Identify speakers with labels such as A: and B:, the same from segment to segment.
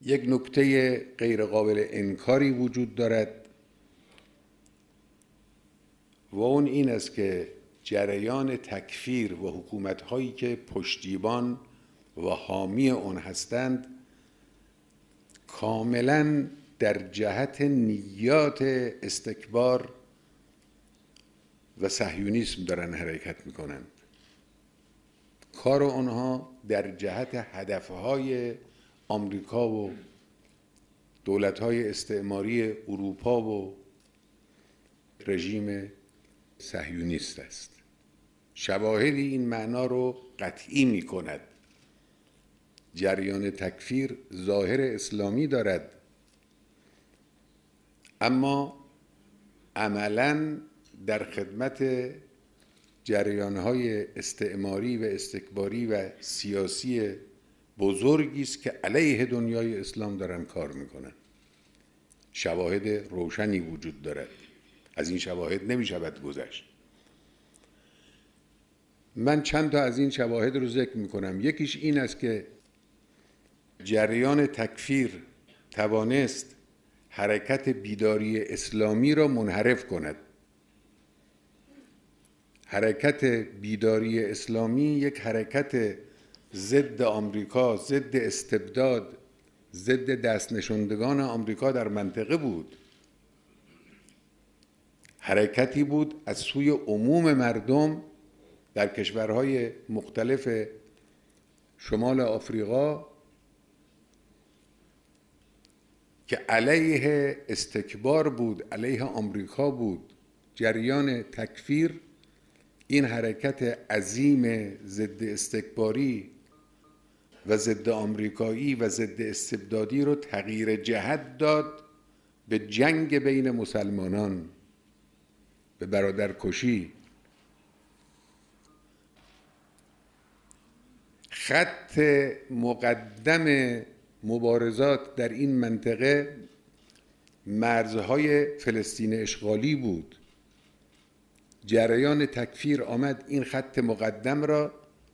A: یک نکته غیر قابل انکاری وجود دارد و اون این است که جریان تکفیر و حکومت‌هایی که پشتیبان و حامی آن هستند کاملاً در جهت نیات استکبار و صهیونیسم دارن حرکت میکنند. کار آنها در جهت هدفهای آمریکا و دولت‌های استعماری اروپا و رژیم صهیونیست است. شواهدی این معنا رو قطعی می کند. جریان تکفیر ظاهر اسلامی دارد، اما عملاً در خدمت جریان‌های استعماری و استکباری و سیاسی بزرگی است که علیه دنیای اسلام دارن کار میکنن. شواهد روشنی وجود دارد، از این شواهد نمیشود گذشت. من چند تا از این شواهد رو ذکر میکنم. یکیش این است که جریان تکفیر توانست حرکت بیداری اسلامی را منحرف کند. حرکت بیداری اسلامی یک حرکت ضد آمریکا، ضد استبداد، ضد دست نشاندگان آمریکا در منطقه بود. حرکتی بود از سوی عموم مردم در کشورهای مختلف شمال آفریقا که علیه استکبار بود، علیه آمریکا بود. جریان تکفیر این حرکت عظیم ضد استکباری و ضد آمریکایی و ضد استبدادی رو تغییر جهت داد به جنگ بین مسلمانان، به برادرکشی. خط مقدم مبارزات در این منطقه مرزهای فلسطین اشغالی بود. جریان تکفیر آمد این خط مقدم را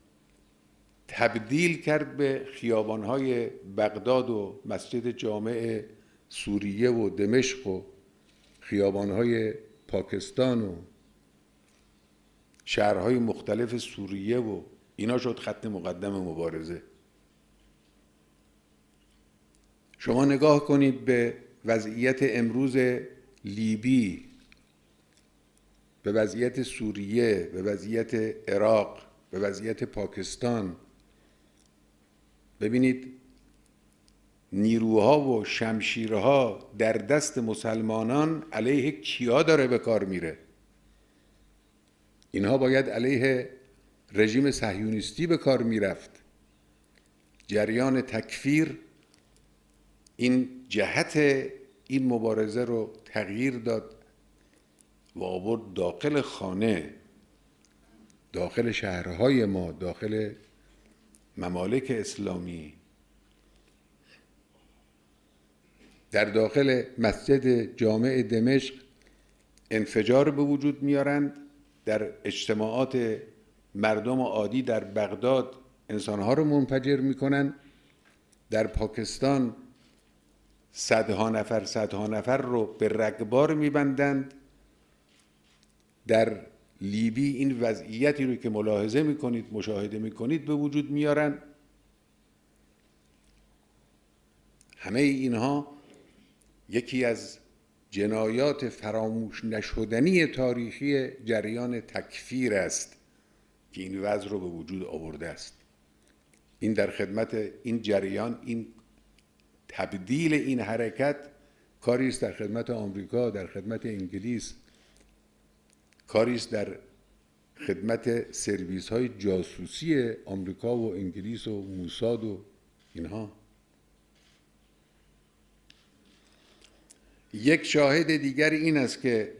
A: تبدیل کرد به خیابانهای بغداد و مسجد جامع سوریه و دمشق و خیابانهای پاکستان و شهرهای مختلف سوریه و اینا شد خط مقدم مبارزه. شما نگاه کنید به وضعیت امروز لیبی، به وضعیت سوریه، به وضعیت عراق، به وضعیت پاکستان. ببینید نیروها و شمشیرها در دست مسلمانان علیه کیا داره به کار میره؟ اینها باید علیه رژیم صهیونیستی به کار میرفت. جریان تکفیر این جهت این مبارزه رو تغییر داد و آورد داخل خانه، داخل شهرهای ما، داخل ممالک اسلامی. در داخل مسجد جامع دمشق انفجار به وجود میارند. در اجتماعات مردم عادی در بغداد انسانها رو منفجر میکنن. در پاکستان صدها نفر رو به رگبار میبندند. در لیبی این وضعیتی رو که ملاحظه میکنید، مشاهده میکنید به وجود میارن. همه اینها یکی از جنایات فراموش نشدنی تاریخی جریان تکفیر است که این وضع رو به وجود آورده است. این در خدمت این جریان، این تبدیل این حرکت کاری است در خدمت آمریکا، در خدمت انگلیس، کاری است در خدمت سرویس های جاسوسی آمریکا و انگلیس و موساد و اینها. یک شاهد دیگر این است که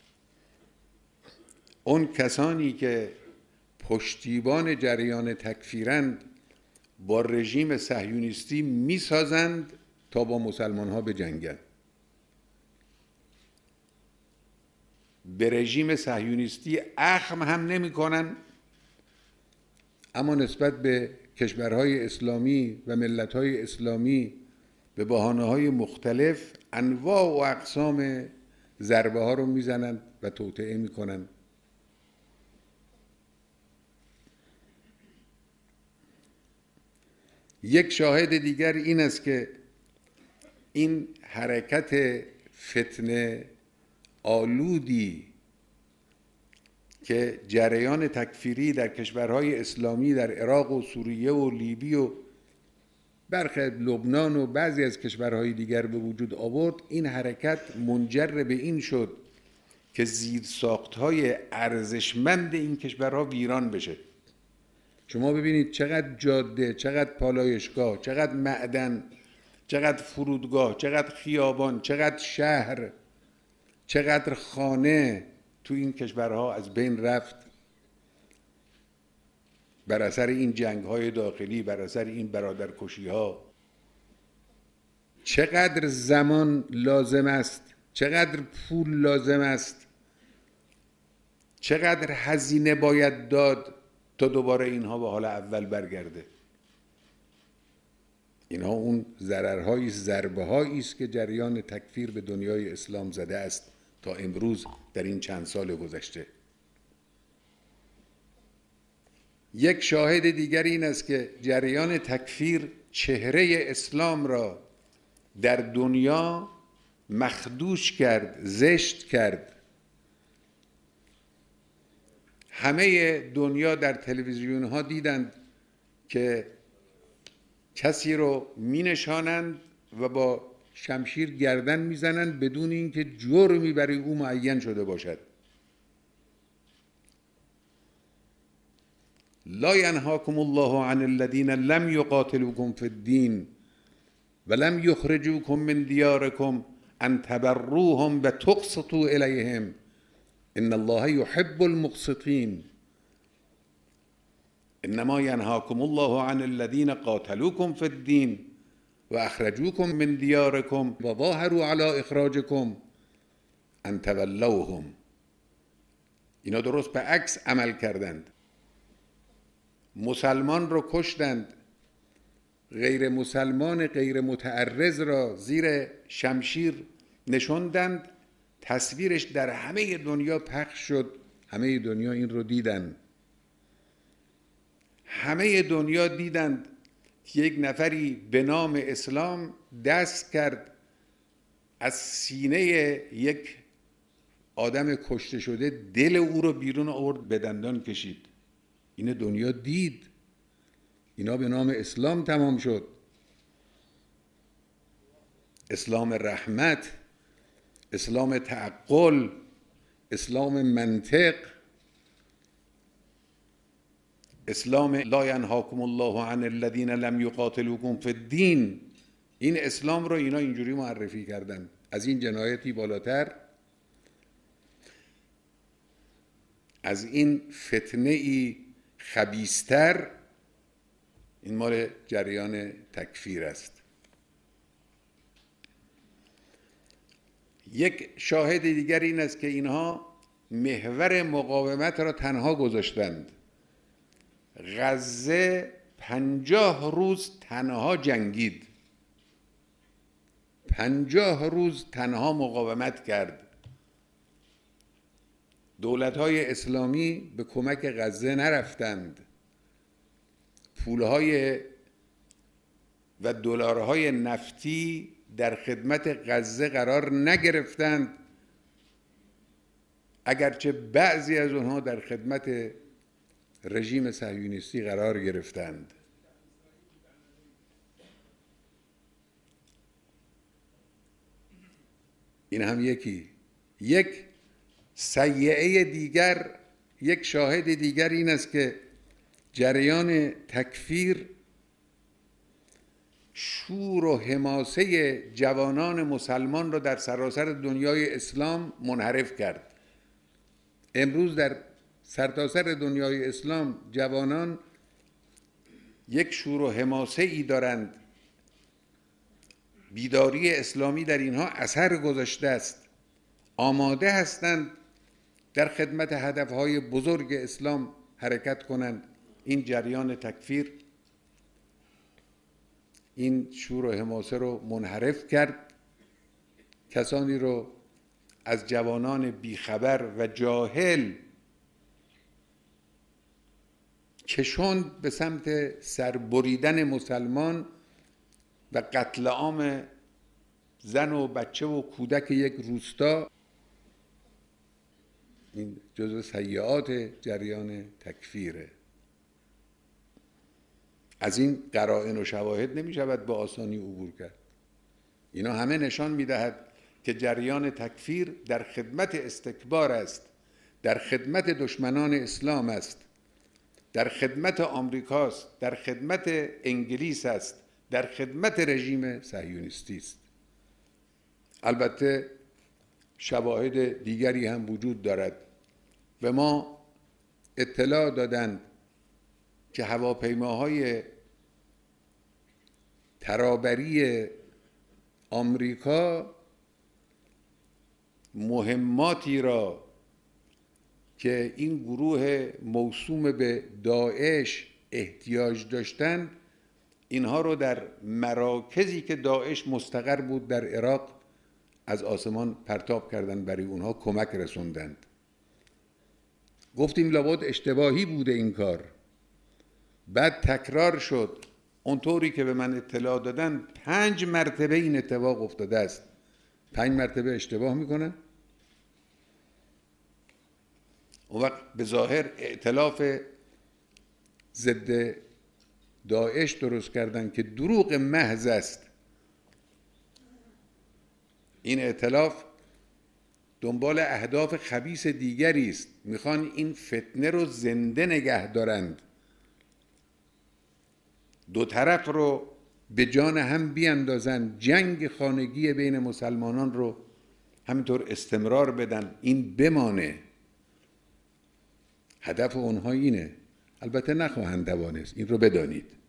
A: اون کسانی که پشتیبان جریان تکفیرند با رژیم صهیونیستی میسازند تا با مسلمان ها بجنگند. به رژیم صهیونیستی اخم هم نمی کنن، اما نسبت به کشورهای اسلامی و ملت‌های اسلامی به بهانه‌های مختلف انواع و اقسام ضربه ها رو میزنند و توطئه میکنند. یک شاهد دیگر این است که این حرکت فتنه آلودی که جریان تکفیری در کشورهای اسلامی در عراق و سوریه و لیبی و برخی لبنان و بعضی از کشورهای دیگر به وجود آورد، این حرکت منجر به این شد که زیرساخت‌های ارزشمند این کشورها ویران بشه. شما ببینید چقدر جاده، چقدر پالایشگاه، چقدر معدن، چقدر فرودگاه، چقدر خیابان، چقدر شهر، چقدر خانه تو این کشورها از بین رفت بر اثر این جنگ‌های داخلی، بر اثر این برادرکشی‌ها. چقدر زمان لازم است، چقدر پول لازم است، چقدر هزینه باید داد تا دوباره اینها به حال اول برگرده. اینها اون ضررهایی، ضربه‌هایی است که جریان تکفیر به دنیای اسلام زده است تا امروز در این چند سال گذشته. یک شاهد دیگر این است که جریان تکفیر چهره اسلام را در دنیا مخدوش کرد، زشت کرد. همه دنیا در تلویزیون ها دیدند که کسی رو می نشانند و با شمشیر گردن می زنند بدون اینکه جرمی برای او معین شده باشد. لا ینهاکم الله عن الذین لم یقاتلوکم فی الدین ولم یخرجوکم من دیارکم ان تبروهم و تقسطوا الیهم ان الله یحب المقسطین. انما ینهاکم الله عن الذین قاتلوکم فی الدین و اخرجوکم من دیارکم و ظاهروا علی اخراجکم ان تولوهم. اینا درست به عکس عمل کردند. مسلمان رو کشتند، غیر مسلمان غیر متعرض را زیر شمشیر نشوندند. تصویرش در همه دنیا پخش شد، همه دنیا این رو دیدن. همه دنیا دیدند که یک نفری به نام اسلام دست کرد از سینه یک آدم کشته شده، دل او رو بیرون آورد، به دندان کشید. این دنیا دید. اینا به نام اسلام تمام شد. اسلام رحمت، اسلام تعقل، اسلام منطق، اسلام لا ینهاکم الله عن الذین لم یقاتلوکم فی الدین. این اسلام رو اینا اینجوری معرفی کردن. از این جنایتی بالاتر، از این فتنه ای خبیث‌تر، این مال جریان تکفیر است. یک شاهد دیگر این است که اینها محور مقاومت را تنها گذاشتند. غزه 50 روز تنها جنگید، 50 روز تنها مقاومت کرد. دولت‌های اسلامی به کمک غزه نرفتند، پولهای و دلارهای نفتی در خدمت غزه قرار نگرفتند، اگرچه بعضی از اونها در خدمت رژیم صهیونیستی قرار گرفتند. این هم یک سیئه دیگر، یک شاهد دیگر این است که جریان تکفیر شور و حماسه جوانان مسلمان را در سراسر دنیای اسلام منحرف کرد. امروز در سرتاسر دنیای اسلام جوانان یک شور و حماسه ای دارند. بیداری اسلامی در اینها اثر گذاشته است. آماده هستند در خدمت هدفهای بزرگ اسلام حرکت کنند. این جریان تکفیر این شور و حماسه رو منحرف کرد، کسانی رو از جوانان بیخبر و جاهل کشوند به سمت سربریدن مسلمان و قتل عام زن و بچه و کودک یک روستا. این جزو سیئات جریان تکفیره. از این قرائن و شواهد نمی شود به آسانی عبور کرد. اینا همه نشان می دهد که جریان تکفیر در خدمت استکبار است، در خدمت دشمنان اسلام است، در خدمت آمریکاست، در خدمت انگلیس است، در خدمت رژیم صهیونیستی است. البته شواهد دیگری هم وجود دارد. به ما اطلاع دادند که هواپیماهای ترابری آمریکا مهماتی را که این گروه موسوم به داعش احتیاج داشتند، اینها رو در مراکزی که داعش مستقر بود در عراق از آسمان پرتاب کردند، برای اونها کمک رسوندند. گفتیم لابد اشتباهی بوده این کار. بعد تکرار شد. اونطوری که به من اطلاع دادن 5 مرتبه این اتفاق افتاده است. 5 مرتبه اشتباه میکنن. اون وقت به ظاهر ائتلاف ضد داعش درست کردن که دروغ محض است. این ائتلاف دنبال اهداف خبیث دیگری است. میخوان این فتنه رو زنده نگه دارند، دو طرف رو به جان هم بیاندازن، جنگ خانگی بین مسلمانان رو همینطور استمرار بدن، این بمانه. هدف اونها اینه. البته نخواهند توانست، این رو بدانید.